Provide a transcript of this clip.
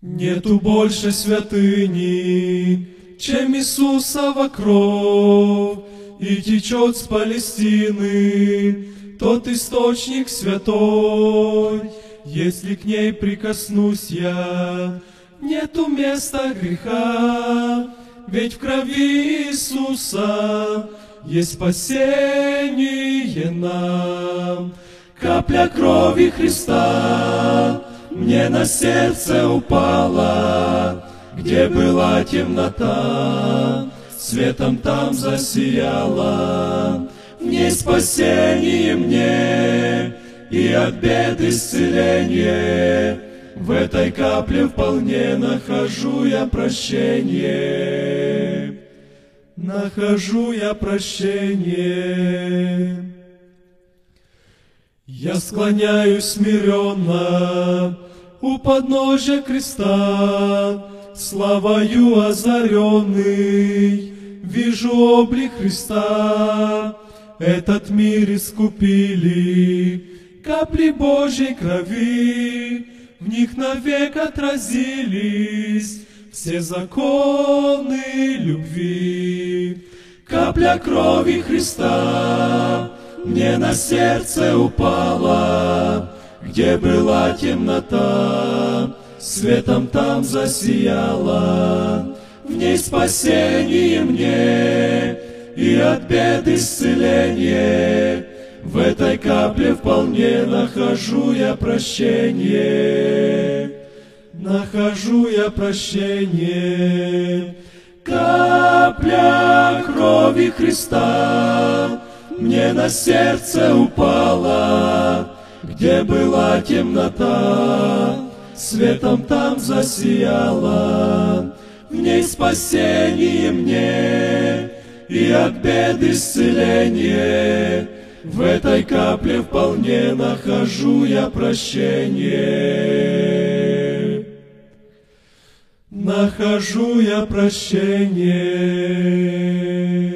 Нету больше святыни, чем Иисусова кровь, и течет с Палестины тот источник святой. Если к ней прикоснусь я, нету места греха, ведь в крови Иисуса есть спасение нам. Капля крови Христа мне на сердце упала, где была темнота, светом там засияла. В ней спасение мне и от бед исцеление. В этой капле вполне нахожу я прощение. Нахожу я прощение. Я склоняюсь смиренно у подножия креста, славою озаренный, вижу облик Христа. Этот мир искупили капли Божьей крови, в них навек отразились все законы любви. Капля крови Христа мне на сердце упала, где была темнота, светом там засияла. В ней спасение мне и от бед исцеление. В этой капле вполне нахожу я прощение. Нахожу я прощение. Капля крови Христа мне на сердце упала, где была темнота, светом там засияла. В ней спасение мне и от бед исцеление. В этой капле вполне нахожу я прощение. Нахожу я прощение.